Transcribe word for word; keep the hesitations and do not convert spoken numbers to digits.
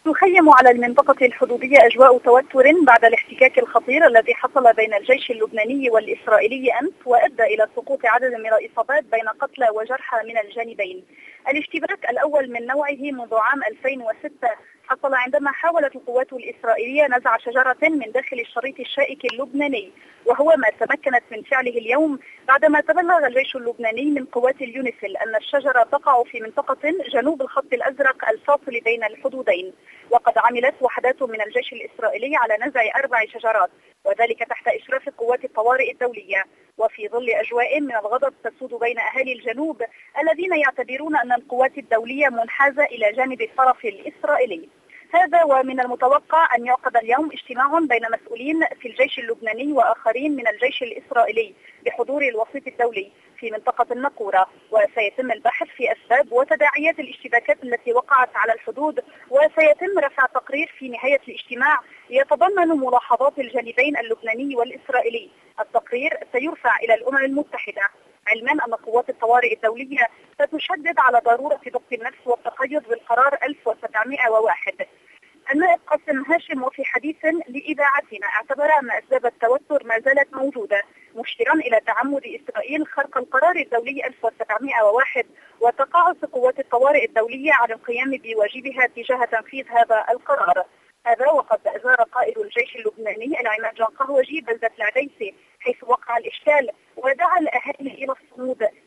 تخيم على المنطقة الحدودية أجواء توتر بعد الاحتكاك الخطير الذي حصل بين الجيش اللبناني والإسرائيلي أمس وأدى إلى سقوط عدد من الإصابات بين قتلى وجرحى من الجانبين. الاشتباك الأول من نوعه منذ عام ألفين وستة حصل عندما حاولت القوات الإسرائيلية نزع شجرة من داخل الشريط الشائك اللبناني، وهو ما تمكنت من فعله اليوم بعدما تبلغ الجيش اللبناني من قوات اليونيفيل أن الشجرة تقع في منطقة جنوب الخط الأزرق الفاصل بين الحدودين. وقد عملت وحدات من الجيش الإسرائيلي على نزع أربع شجرات، وذلك تحت إشراف قوات الطوارئ الدولية، وفي ظل أجواء من الغضب تسود بين أهالي الجنوب الذين يعتبرون أن القوات الدولية منحازة إلى جانب الطرف الإسرائيلي. هذا ومن المتوقع أن يعقد اليوم اجتماع بين مسؤولين في الجيش اللبناني وآخرين من الجيش الإسرائيلي بحضور الوسيط الدولي في منطقة النقورة، وسيتم البحث في أسباب وتداعيات الاشتباكات التي وقعت على الحدود، وسيتم رفع تقرير في نهاية الاجتماع يتضمن ملاحظات الجانبين اللبناني والإسرائيلي. التقرير سيرفع إلى الأمم المتحدة، علما أن قوات الطوارئ الدولية ستشدد على ضرورة ضبط النفس والتقيد بالقرار ألف وسبعمائة وواحد. النائب قاسم هاشم وفي حديث لإذاعتنا اعتبر أن أسباب التوتر ما زالت موجودة، مشيرا إلى تعمد إسرائيل خرق القرار الدولي ألف وسبعمائة وواحد وتقاعس قوات الطوارئ الدولية عن القيام بواجبها تجاه تنفيذ هذا القرار. هذا وقد زار قائد الجيش اللبناني العماد جان قهوجي بلدة العديسي حيث وقع الإشكال، ودعا الأهالي إلى الصمود